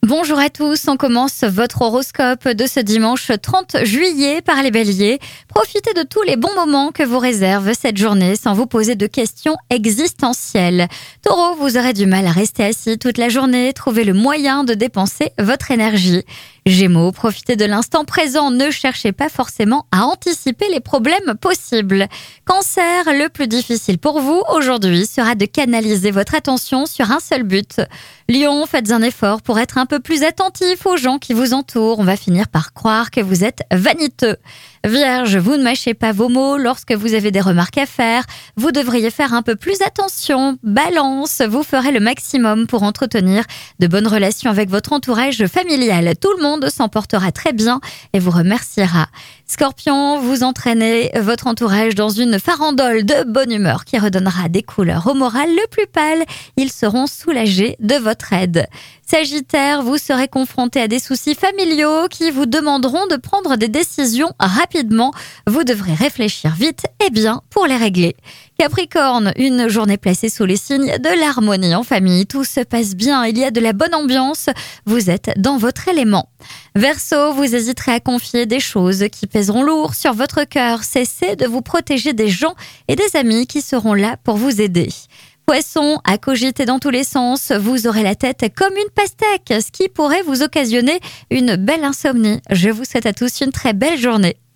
Bonjour à tous, on commence votre horoscope de ce dimanche 30 juillet par les béliers. Profitez de tous les bons moments que vous réserve cette journée sans vous poser de questions existentielles. Taureau, vous aurez du mal à rester assis toute la journée, trouvez le moyen de dépenser votre énergie. Gémeaux, profitez de l'instant présent, ne cherchez pas forcément à anticiper les problèmes possibles. Cancer, le plus difficile pour vous aujourd'hui sera de canaliser votre attention sur un seul but. Lion, faites un effort pour être un peu plus attentif aux gens qui vous entourent. On va finir par croire que vous êtes vaniteux. Vierge, vous ne mâchez pas vos mots lorsque vous avez des remarques à faire. Vous devriez faire un peu plus attention. Balance, vous ferez le maximum pour entretenir de bonnes relations avec votre entourage familial. Tout le monde s'en portera très bien et vous remerciera. Scorpion, vous entraînez votre entourage dans une farandole de bonne humeur qui redonnera des couleurs au moral le plus pâle. Ils seront soulagés de votre aide. Sagittaire, vous serez confronté à des soucis familiaux qui vous demanderont de prendre des décisions rapidement. Vous devrez réfléchir vite et bien pour les régler. Capricorne, une journée placée sous les signes de l'harmonie en famille. Tout se passe bien, il y a de la bonne ambiance. Vous êtes dans votre élément. Verseau, vous hésiterez à confier des choses qui pèseront lourd sur votre cœur. Cessez de vous protéger des gens et des amis qui seront là pour vous aider. Poisson, à cogiter dans tous les sens, vous aurez la tête comme une pastèque, ce qui pourrait vous occasionner une belle insomnie. Je vous souhaite à tous une très belle journée.